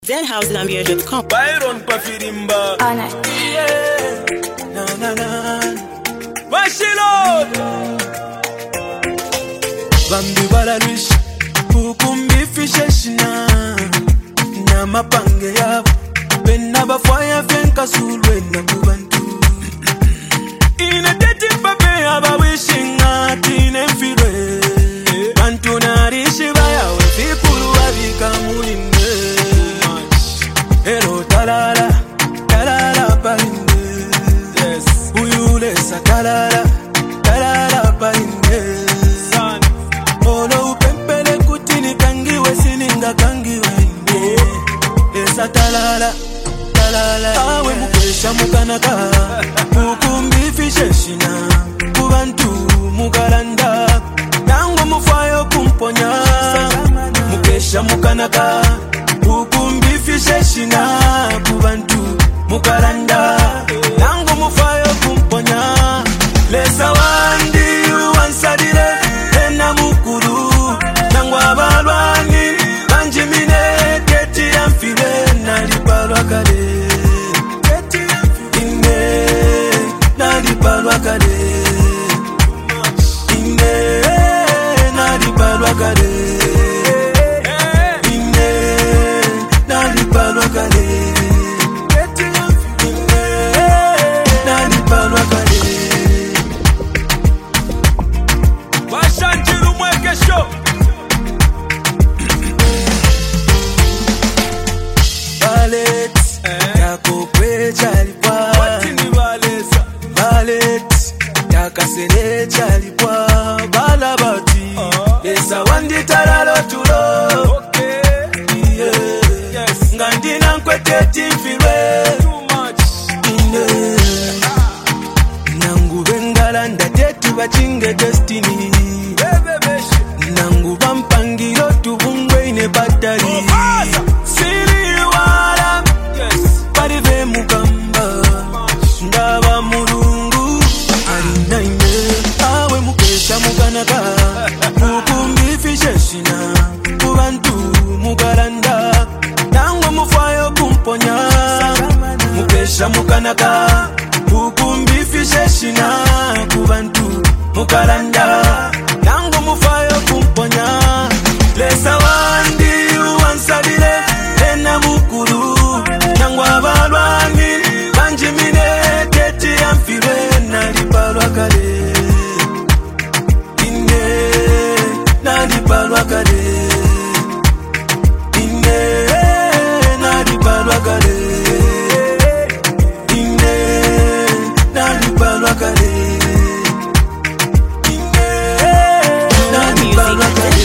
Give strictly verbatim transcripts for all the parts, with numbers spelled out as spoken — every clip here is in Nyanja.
Z House Gambia dot com. Byron Pafirimba. Ana. Yeah. Na na na. Washilo. Bambi balalush. Kukumbi fisheshina. Na mapange yabo. Bena bafwaya fenka sulwe na kubantu. Ine teti pape aba wishing ati nemfire. Bantu narishi baya we fikulu wabika muine. Hello, talala, talala, painde. Yes. Uyulesa talala, talala, painde. Son. Olo upempele kutini kangiwe sininga kangiwe. Esa talala, talala. Awe mukesha mukanaka. Mukumbi fisheshina. Kubantu mugalanda. Nango mufayo kumponya. Mukesha mukanaka. Ukumbi fisheshina kubantu mukaranda nangu mufayo kumponya lesa wandi wansadire ena mukuru nangu abalwani banjimine keti yamfile nalibalwa kale keti yamfile nalibalwa kale ine nalibalwa kale Kasere chalipwa balabati esa wandi taralo tulo okay yeah yes ngandina nkweteti mfirwe too much ine nangu bengala ndatetu bachinge destiny bebe nangu bampangiro tubungwe ine batari siri wala yes parive mukamba ndaba murungu awe mukesha mukanaka mukumbi fisheshina kubantu mugalanda nango mufayo kumponya mukesha mukanaka mukumbi fisheshina kubantu mugalanda nango mufayo kumponya lesa wandi wansadire ena mukuru nango abalwani banjimine keti yamfire nalibalwa kale ine nalibalwa kale ine nalibalwa kale ine nalibalwa kale ine nalibalwa kale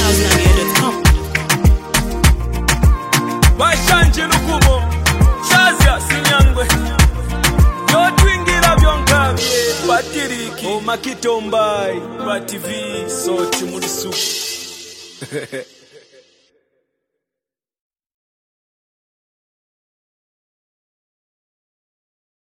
Washanje lukumo Shazia sinyangwe Yotwingira byonka batiriki o makitombai ba T V so chumulisu